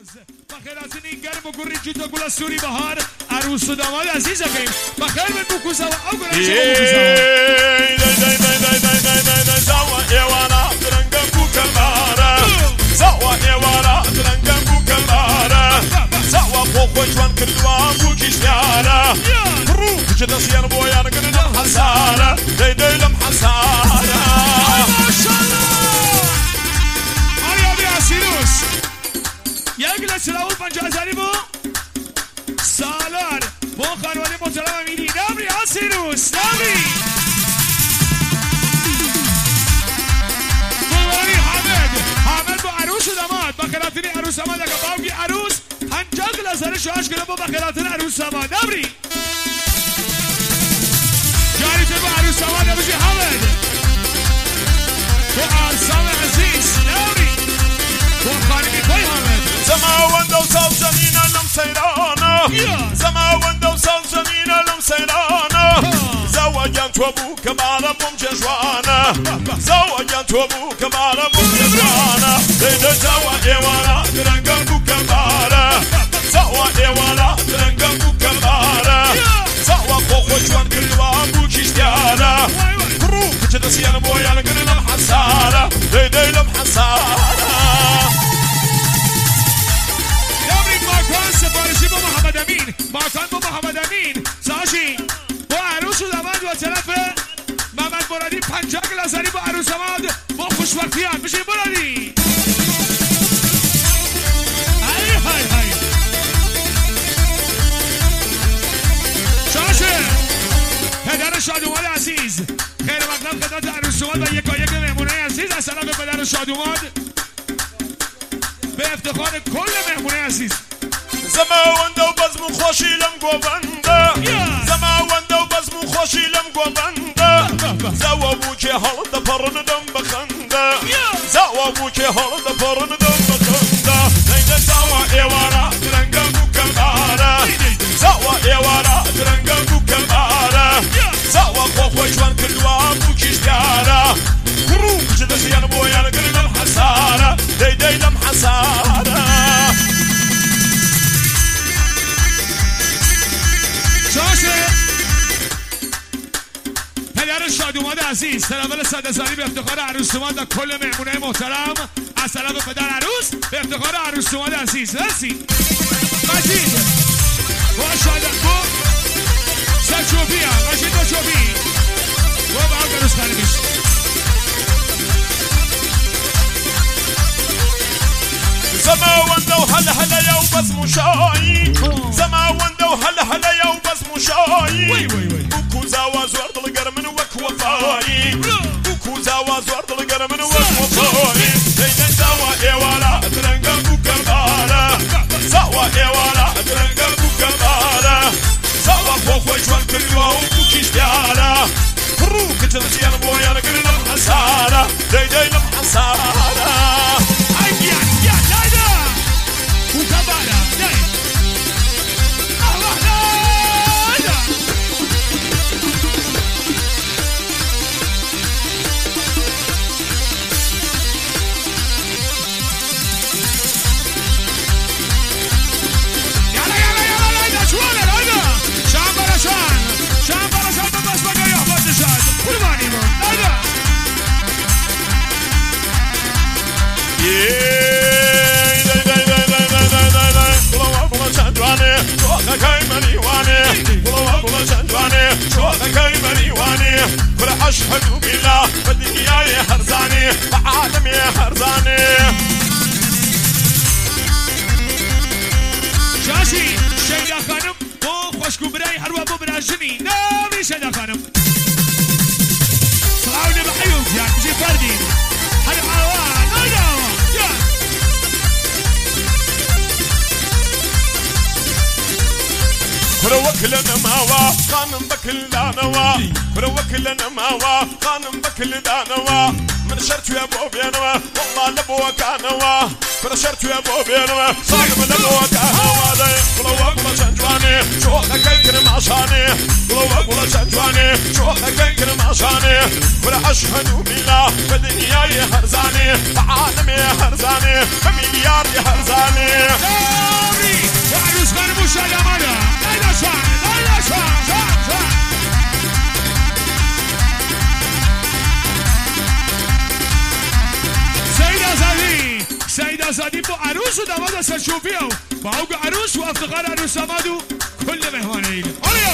بخیراتنی گرم و گری جوتا گل سوری بهار عروس و داماد عزیز اگیم بخیر من بکوزا و او گره شما بکوزا زوا ایوانا درنگم بوکلاره زوا ایوانا درنگم بوکلاره زوا خوش وان کردوام بوکیشیاره رو کجا سیان بویان کنم حساره دیدم حساره ماشاءالله آیا بی اسیروس یک لسلاو 50,000 بو سالار با خانواده محترم امینی نبری اسیروس نبری دوباره حامد با عروس و داماد بخیراتنی عروس داماد اگه باوگی عروس 50 گلازاره شاش کنم با بخیراتنی عروس داماد نبری جاریته با عروس داماد نبری حامد با آسام عزیز نبری با خانمی پای حامد زمان و سال زمین لم سیرانه زمان و سال زمین لم سیرانه زواجان تو بو کبارم جوانه زواجان تو بو کبارم جوانه دیده زوا ایوانا درنگم بو کباره زوا ایوانا درنگم بو کباره زوا خوش وان کردوام بو کشتیاره رو کجا سیان بویان کنم حساره دیده لم حساره سفارشی با محمد امین ماکان با محمد امین ساشی با عروس و داماد و طرف محمد مرادی 50 گلازاری با عروس داماد با خوشبختیان بشین مرادی های های های شاشه پدر شادوماد عزیز خیر مقدم خدمت عروس داماد و یک مهمونه عزیز از طرف پدر شادوماد به افتخار کل مهمونه عزیز زمان دو بزم خوشی لم گوبنده زمان دو بزم خوشی لم گوبنده زوا بو که حال د پرن دم بخنده زوا بو که حال د پرن دم بخنده دیده زوا ایوارا درنگم بو کلاره زوا ایوارا درنگم بو کلاره زوا خوش وان کردوام بو کشتیاره کرو کجا سیان بویان کنم حساره دیده لم حساره شاشه پدر شادوماد عزیز تناول صدزاری به افتخار عروس دوماد و کل مهمونه محترم از طرف پدر عروس به افتخار عروس دوماد عزیز مرسی مجید با شادکو سچوبی هم مجید با چوبی با هم گروز خریبیش زمان دو هل یو بس مشایی زمان دو هل یو بس مشایی بوکو زواز ورد الگرمن وک وفایی بوکو زواز ورد الگرمن وک وفایی دیدن زوا ایوالا درنگم بو کلاره زوا ایوالا درنگم بو کلاره زوا خوش وان کردوام بو کشتیاره رو کجا سیان بویان کنم حساره دیدن حساره أشهد بالله بالدنيا يا هرزاني بعالم يا هرزاني شاشي شيدا خانم بو خوشكو براي هروا بو براجني نامي شيدا خانم صلاوني بحيوم يعني بجي فردي هل عوان نايا كروك لنا ماوا خانم بكل دانوا كروك لنا ماوا خانم بكل دانوا من شرت يا ابو بينوا والله لبوا كانوا من شرت يا ابو بينوا صاحب لبوا كانوا كروك ولا شنجواني شو كايكر معشاني كروك ولا شنجواني شو كايكر معشاني ولا اشهد بالله بالدنيا يا هرزاني بعالم يا هرزاني بمليار يا هرزاني آزادی با عروس و داماد اصلا شوفیه با اوگ عروس و افتخار عروس داماد و کل مهمان ایل آیا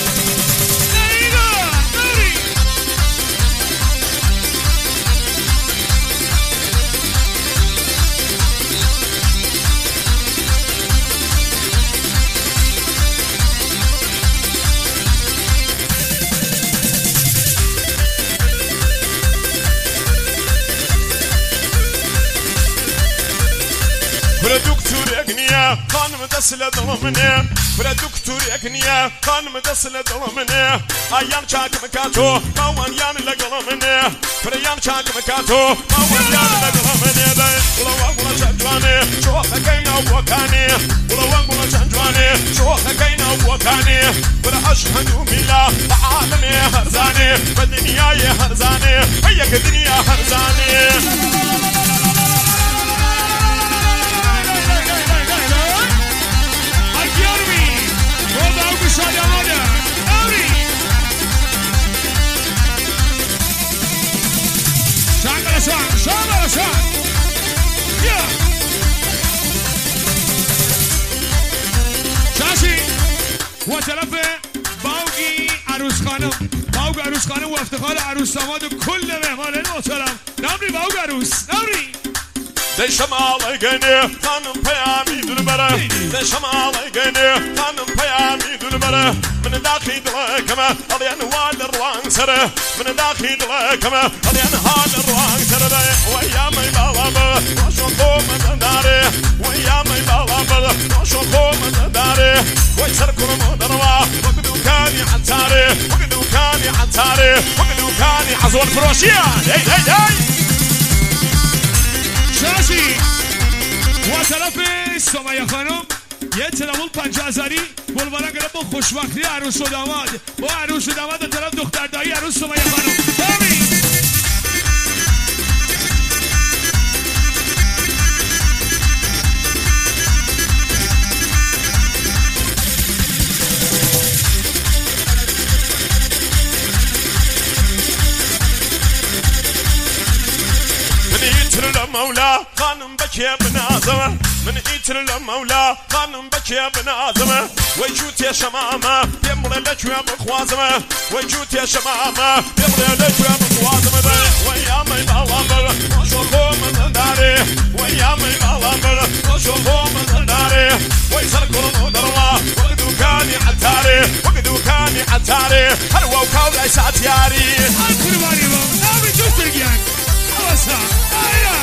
برا دكتور يقنيا خانم دسل ظلمني برا دكتور يقنيا خانم دسل ظلمني ايام شاك مكاتو كوان يان لقلمني برا يان شاك مكاتو كوان يان لقلمني ولا ولا شجواني شوخ كاينا وكاني ولا ولا شجواني شوخ كاينا وكاني برا اشهد ملا عالمي هرزاني بالدنيا يا هرزاني هيك الدنيا هرزاني وطرف باوگی عروس خانم باوگ عروس خانم و افتخار عروس داماد و کل مهمان محترم نمری باوگ عروس نمری دشم آلگنی خانم پیامی دل بره دشم آلگنی خانم پیامی دل بره من داخل دلکمه آلیان وال روان سره من داخل دلکمه آلیان حال روان سره ویامی بالابر نشو خوم داره ویامی بالابر نشو خوم داره وی سر کنم دروا وقدو کانی عطاره وقدو کانی عطاره وقدو کانی عزول فروشیان هی هی هی شاشی و طرف سمیه خانم یه تلمون 50,000 بلوارا گرفت با خوشبختی عروس و داماد با عروس و داماد طرف دختر دایی عروس سمیه خانم ببین مولا خانم بكي بنازمه من ايتر المولا خانم بكي بنازمه ويجوت يا شمامه يمر لك يا بخوازمه ويجوت يا شمامه يمر لك يا بخوازمه ويا مي بالامر شو قوم داري ويا مي بالامر شو قوم داري ويسر كل دروا وقدو كاني عتاري وقدو كاني عتاري هل وكاو لا ساتياري الكرباني نامي جوسترجان اوسا ايا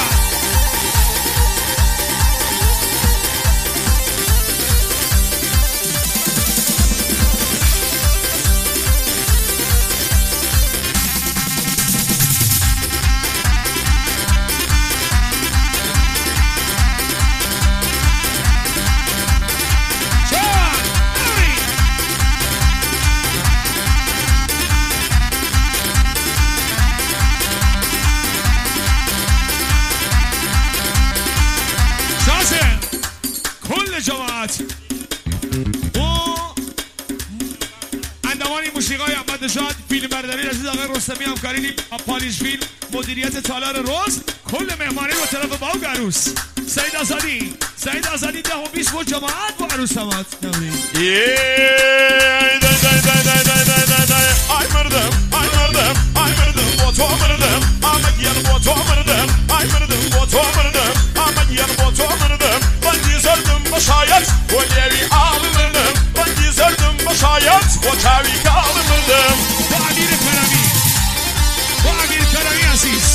جماعت و اندوانی موسیقای احمد نژاد فیلم برداری عزیز آقای رستمی همکاری پاریس فیلم مدیریت تالار روز کل مهمانی و طرف باوگ عروس سعید آزادی 10 و 20 و جماعت و عروس داماد ay mırdım botu mırdım ama gel botu mırdım ay mırdım botu mırdım ama gel botu mırdım ben dizerdim başayet o levi alırdım ben dizerdim başayet o tavi kalırdım bu Amir Karami Aziz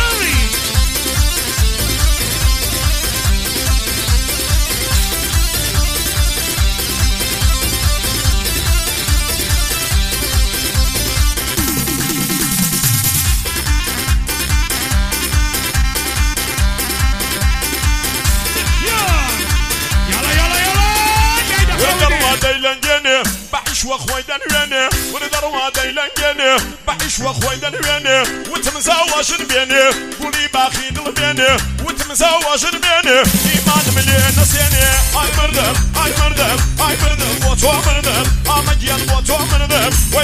بعيش واخوي دنياني وندروا ديلانجاني بعيش واخوي دنياني وتمزاوج بيني قولي باخي دلبيني وتمزاوج بيني ايمان مليان نسياني اي مردم بوتو مردم امجيان بوتو مردم وي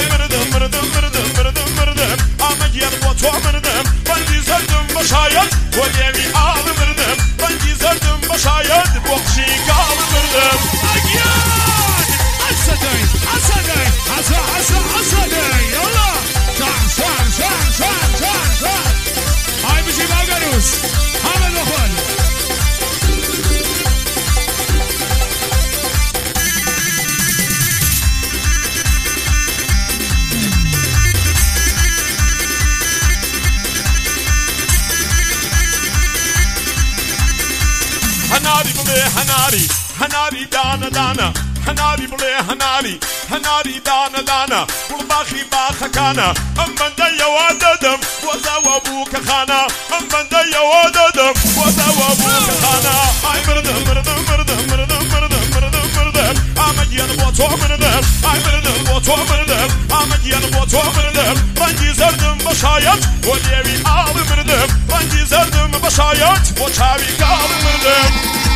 مردم امجيان بوتو مردم بندي زردم بشايت وليمي آل مردم بندي زردم بشاید بخشی کال مردم اگیان اصدای اصدای یالا شان های بشی باگروس همه دخل هناری بله هناری دانا دانا هناری بله هناری دانا دانا والباخي باخا كان ام بندا يواددم وزا وابوك خانا ام بندا يواددم وزا وابوك خانا اي مردم امجيان بوتو مردم اي مردم بوتو مردم امجيان بوتو مردم رنجي زردم بشايت وليوي آل مردم رنجي زردم بشايت وچاوي قال مردم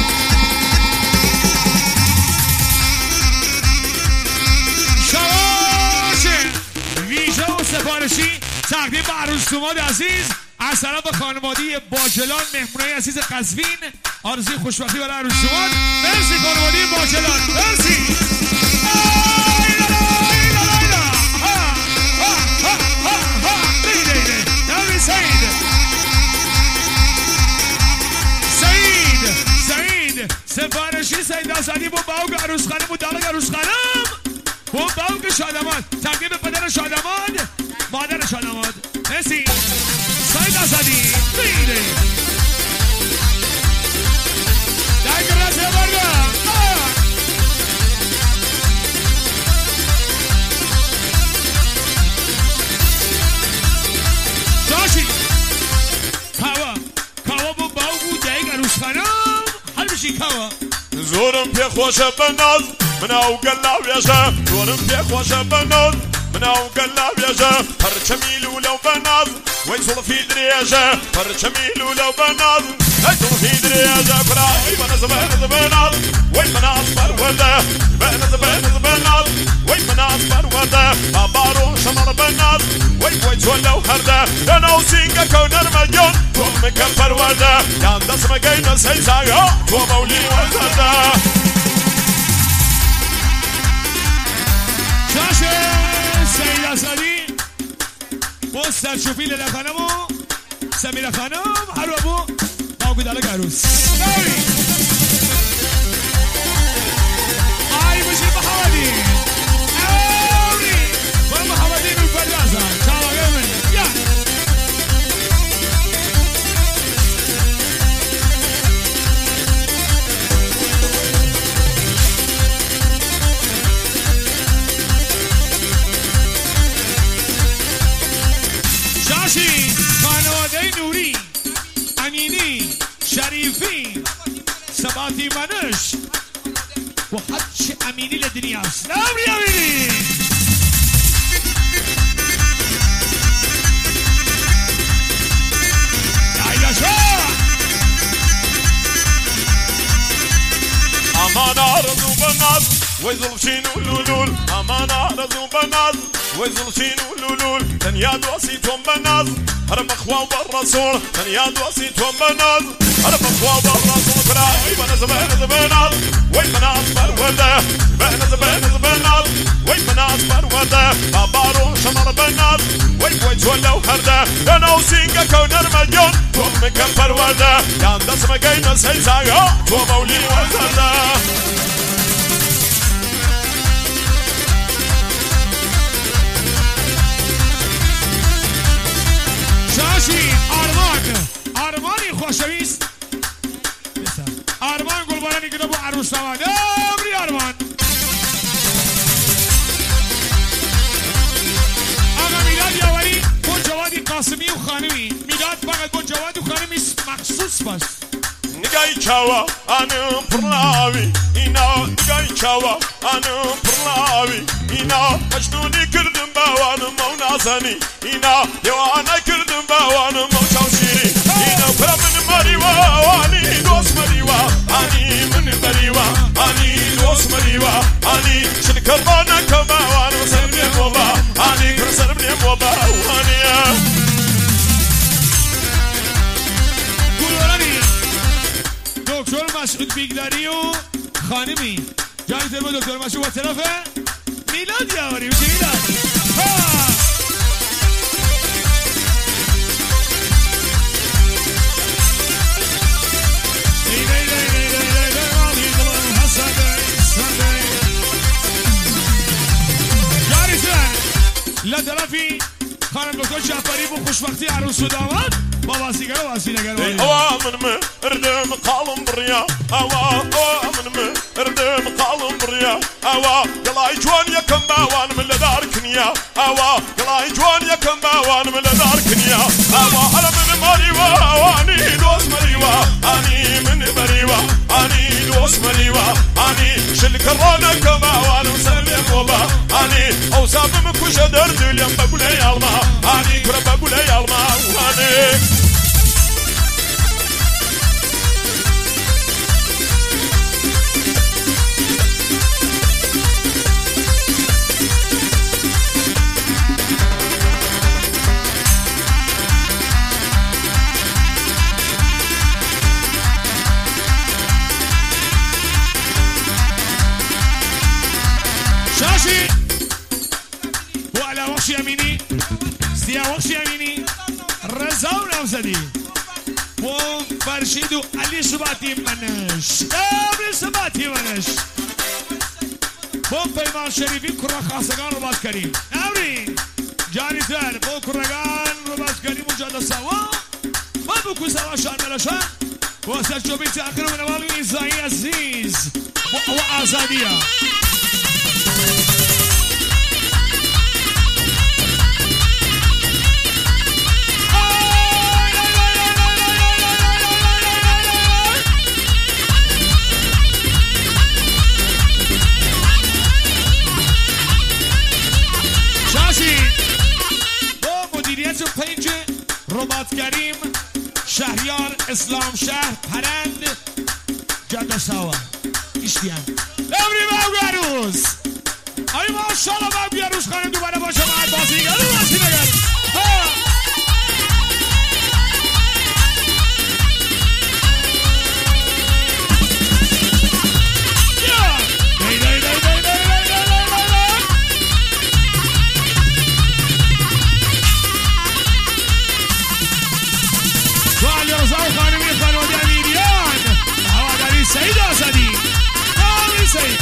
ویژه و سفارشی تقدیم به عروس دوماد عزیز از طرف خانواده باجلان مهمونای عزیز قزوین آرزوی خوشبختی برای عروس دوماد. مرسی خانواده باجلان، مرسی. سعید سفارشی سعید آزادی با باوگ عروس خانم و دالگ عروس خانم و باوگ شادمان تقدیم به پدر شادمان مادر شادمان. مرسی سعید آزادی بیده دنگ رسه برگا داشی کوا با باوگ دنگ عروس خانم حال بشی کوا زورم پی خوشه بناز مناو قلاب يجا زورم پی خوشه بناز مناو قلاب يجا پرچمیلو لو بناز ويصل في دريجة پرچمیلو لو بناز ويصل في دريجة فراي بناز بناز وي بناز برودة بناز بناز وي بناز برودة بارو شمر بناز وي تولو هرده انا وسينجا كونر مليون تو مكفر ورده يان دس مگين سيزايا تو بولي ورده شاشه سید اسدی بستر شوفی لیلا خانم و سمیرا خانم هر بابو باوگو دالگ عروس آی بشی محمدی اولی برای محمدی رو پردازن چاواگه من یا شاشی خانواده نوری امینی شریفی ثباتی منش و حج امینی لدنیاست نامری امینی امان آرزو بناز ويزل شينو لولول امان آرزو بناز ويزل شينو لولول تنيا دوسيتهم بناز هرب اخوة بالرسول تنيا دوسيتهم بناز هرب اخوة بالرسول فراي بناز بناز وي بناز برودة بناز بناز وي بناز برودة بارو شمر بناز وي تولو هرده انا وسينجا كونر مليون تو مكفر ورده يان دس مگين سيزايا تو بولي ورده شاشی آرمانی خوشویست آرمان گلبارانی که با عروس آمد امری آرمان آقا میلاد یاوری با جوادی قاسمی و خانمی میلاد فقط با جواد و خانمی مخصوص باش نگای چاوا انو پرلاوی اینا نگای چاوا انو پرلاوی اینا مجنونی کردم باوانم و نازنی اینا دیوانه کردم باوانم و چاوشیری اینا پرمن مریوا آنی دوست مریوا آنی من مریوا آنی دوست مریوا آنی شل کربانه کماوانم سرمیم وبا آنی کر سرمیم وبا آنی دکتر مسعود بیگداری و خانمی جایی ترمو دکتر مسعود با طرف میلاد یاری میشه میلاد جاری سن لطرفی خانم دکتر جعفری بو خوشبختی عروس و داماد با واسیگر و واسینگر هوا من مردم قالم بريا هوا من مردم قالم بريا هوا قلاي جوان يكم باوان من لدار كنيا هوا قلاي جوان يكم باوان من لدار كنيا هوا انا من مريوا واني دوس مريوا اني من مريوا اني دوس مريوا اني شل كرانا كباوان مسلم وبا اني اوصاف مكوش درد اليوم بقول يا الله اني كره بقول يا الله واني شاشي وعلى وخش يميني استيا وخش يميني رزاو نوزدي وفرشيدو علي سباتي منش قبل سباتي منش پیمان شریفی کرا خاصگان رو باز کریم امری جانی تر با کرگان رو باز کریم اونجا سوا ما بکو سوا شان ملاشان و سرچوبی تاخیر و نوالی ایزایی عزیز و آزادیه پیج رباط کریم شهریار اسلام شهر پرند جاده سوا اشتیان امری باوگاروز ای ماشالله باوگاروز خانم دوباره باشه بعد بازیگر رو بازی نگر سعید آزادی آمین سعید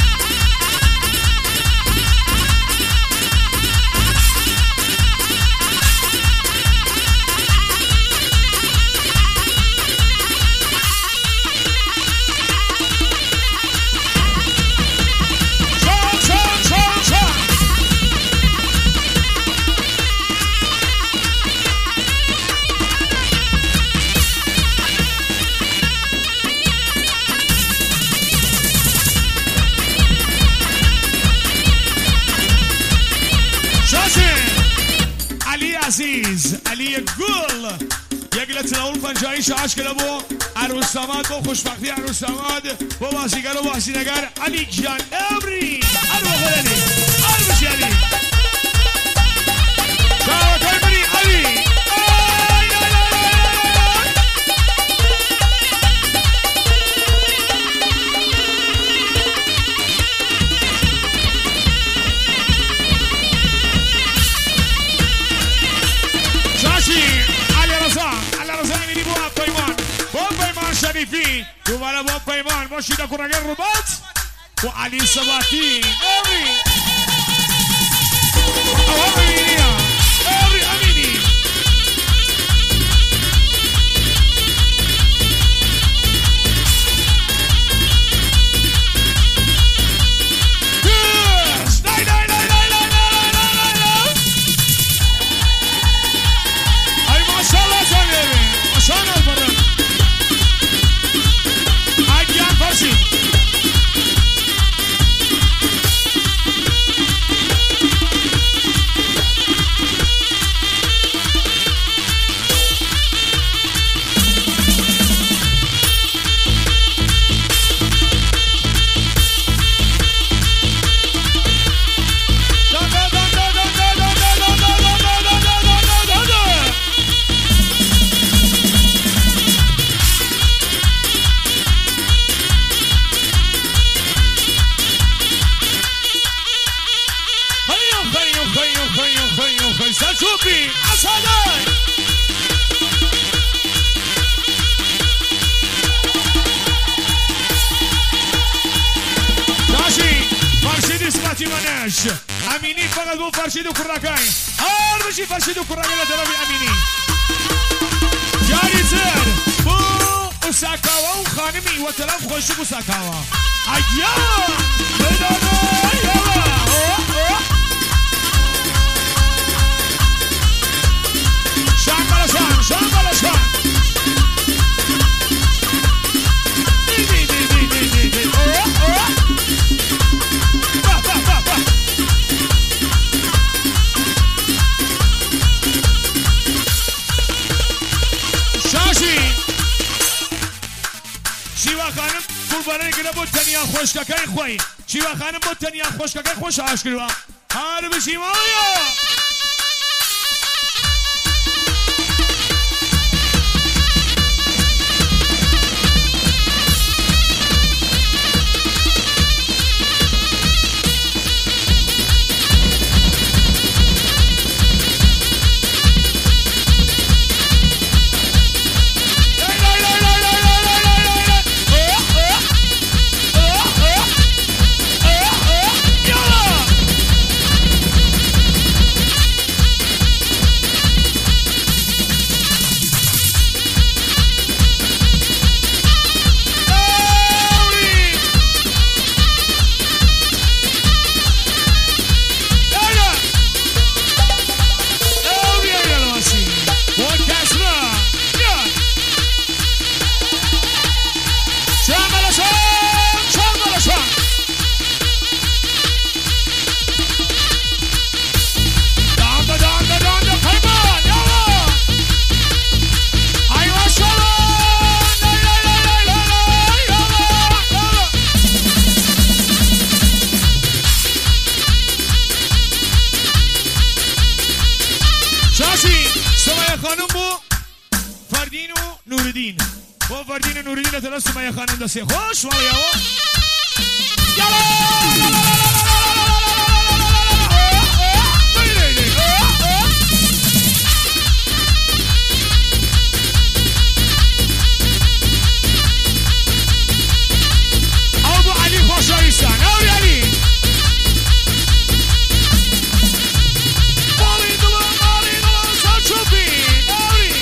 عزیز علی گل یک لطناول پنجایی شاش کلا بو عروس داماد با خوشبختی عروس داماد با بازیگر و بازینگر علی جان امری عروس علی عروس علی شاوکای بری علی شریفی دوباره با پیمان باشید کرگر رباط و علی سباتی امری امری امینی ای ماشالله سنگه ماشالله برم بوتي مناش اميني فقط بو فرشيد وكراكاي هار بشي فرشيد وكراكاي لدربي اميني جاري زر بو وساكاوا وخانمي وتلف خوش وساكاوا ايام بدانا يلا شان بلا شان شان بلا شان شیوا خانم قربانی کنه بود تنیا خوشککای خوی شیوا خانم بود تنیا خوشککای خوش عاش کروا هر بشی مایا سمية خانم دسي خوش واليا يلا ابو علي خوش عيسان اوري علي مالي دلا ساتشوبي اوري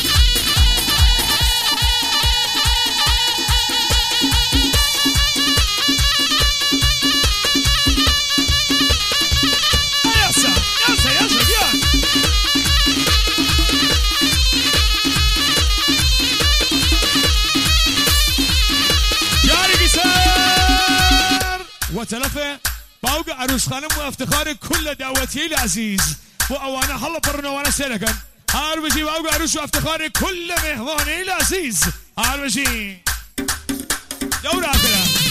وتلفه باوقع عروس خانم وافتخار كل دعوتي العزيز وانا حلا برنا وانا سلكن هار بشي باوقع عروس وافتخار كل مهماني العزيز هار بشي دورة كده